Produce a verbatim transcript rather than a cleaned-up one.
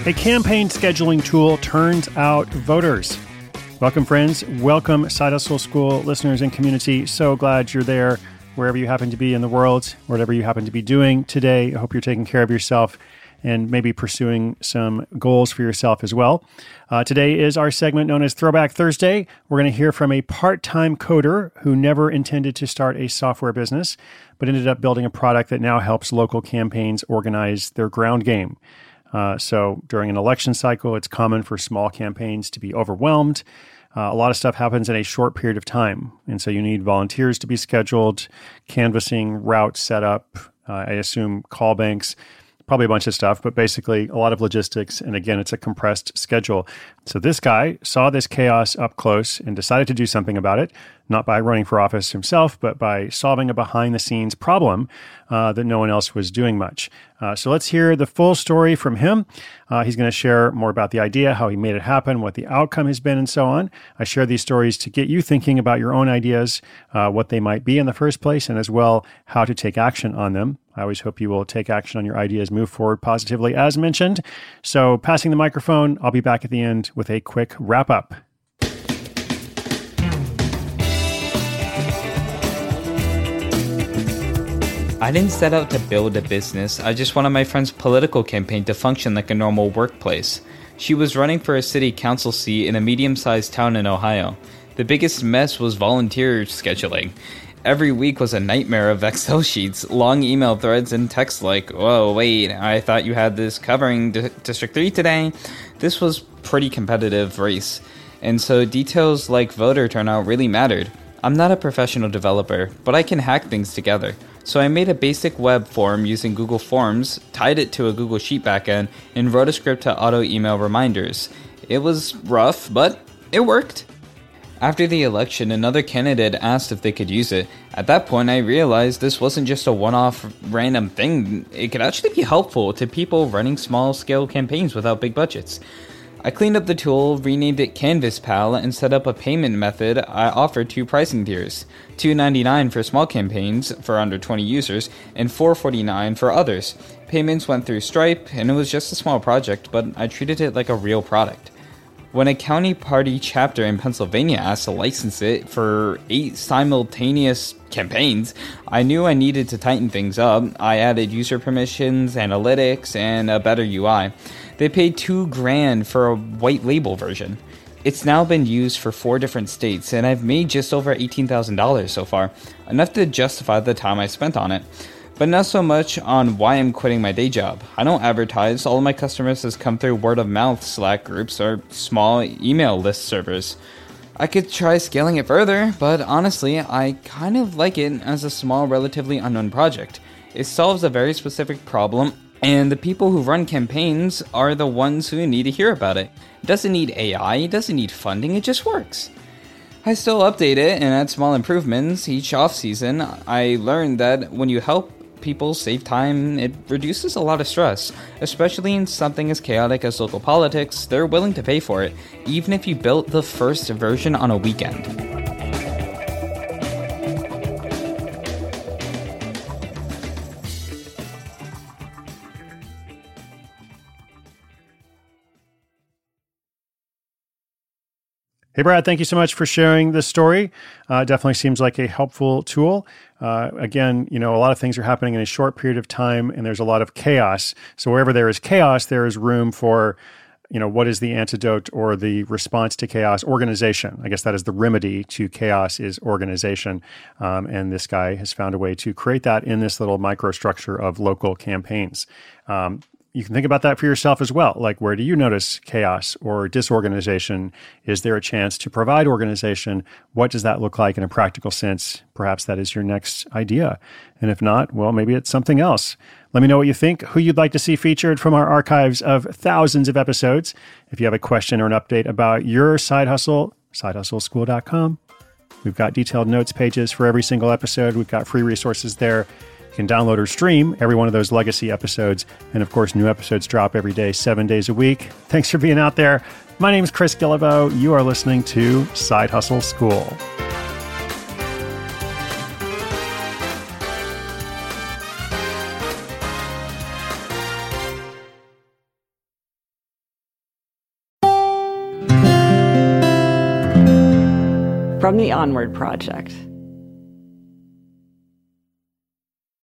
A campaign scheduling tool turns out voters. Welcome, friends. Welcome, Side Hustle School listeners and community. So glad you're there, wherever you happen to be in the world, whatever you happen to be doing today. I hope you're taking care of yourself and maybe pursuing some goals for yourself as well. Uh, today is our segment known as Throwback Thursday. We're going to hear from a part-time coder who never intended to start a software business, but ended up building a product that now helps local campaigns organize their ground game. Uh, so during an election cycle, it's common for small campaigns to be overwhelmed. Uh, a lot of stuff happens in a short period of time. And so you need volunteers to be scheduled, canvassing, route setup, uh, I assume call banks, probably a bunch of stuff, but basically a lot of logistics. And again, it's a compressed schedule. So this guy saw this chaos up close and decided to do something about it, not by running for office himself, but by solving a behind-the-scenes problem uh, that no one else was doing much. Uh, so let's hear the full story from him. Uh, he's going to share more about the idea, how he made it happen, what the outcome has been, and so on. I share these stories to get you thinking about your own ideas, uh, what they might be in the first place, and as well, how to take action on them. I always hope you will take action on your ideas, move forward positively, as mentioned. So passing the microphone, I'll be back at the end with a quick wrap-up. I didn't set out to build a business. I just wanted my friend's political campaign to function like a normal workplace. She was running for a city council seat in a medium-sized town in Ohio. The biggest mess was volunteer scheduling. Every week was a nightmare of Excel sheets, long email threads, and texts like, "Whoa, wait, I thought you had this covering D- District three today." This was pretty competitive race, and so details like voter turnout really mattered. I'm not a professional developer, but I can hack things together. So I made a basic web form using Google Forms, tied it to a Google Sheet backend, and wrote a script to auto-email reminders. It was rough, but it worked. After the election, another candidate asked if they could use it. At that point, I realized this wasn't just a one-off random thing. It could actually be helpful to people running small-scale campaigns without big budgets. I cleaned up the tool, renamed it CanvassPal, and set up a payment method. I offered two pricing tiers, two dollars and ninety-nine cents for small campaigns for under twenty users, and four dollars and forty-nine cents for others. Payments went through Stripe, and it was just a small project, but I treated it like a real product. When a county party chapter in Pennsylvania asked to license it for eight simultaneous campaigns, I knew I needed to tighten things up. I added user permissions, analytics, and a better U I. They paid two grand for a white label version. It's now been used for four different states, and I've made just over eighteen thousand dollars so far, enough to justify the time I spent on it. But not so much on why I'm quitting my day job. I don't advertise. All of my customers has come through word of mouth Slack groups or small email list servers. I could try scaling it further, but honestly, I kind of like it as a small, relatively unknown project. It solves a very specific problem, and the people who run campaigns are the ones who need to hear about it. It doesn't need A I, it doesn't need funding, it just works. I still update it and add small improvements. Each off-season, I learned that when you help people save time, it reduces a lot of stress, especially in something as chaotic as local politics. They're willing to pay for it, even if you built the first version on a weekend. Hey, Brad, thank you so much for sharing this story. Uh, definitely seems like a helpful tool. Uh, again, you know, a lot of things are happening in a short period of time, and there's a lot of chaos. So wherever there is chaos, there is room for, you know, what is the antidote or the response to chaos? Organization. I guess that is the remedy to chaos is organization. Um, and this guy has found a way to create that in this little microstructure of local campaigns. Um, You can think about that for yourself as well. Like, where do you notice chaos or disorganization? Is there a chance to provide organization? What does that look like in a practical sense? Perhaps that is your next idea. And if not, well, maybe it's something else. Let me know what you think, who you'd like to see featured from our archives of thousands of episodes. If you have a question or an update about your side hustle, side hustle school dot com. We've got detailed notes pages for every single episode. We've got free resources there. You can download or stream every one of those legacy episodes. And of course, new episodes drop every day, seven days a week. Thanks for being out there. My name is Chris Guillebeau. You are listening to Side Hustle School. From the Onward Project.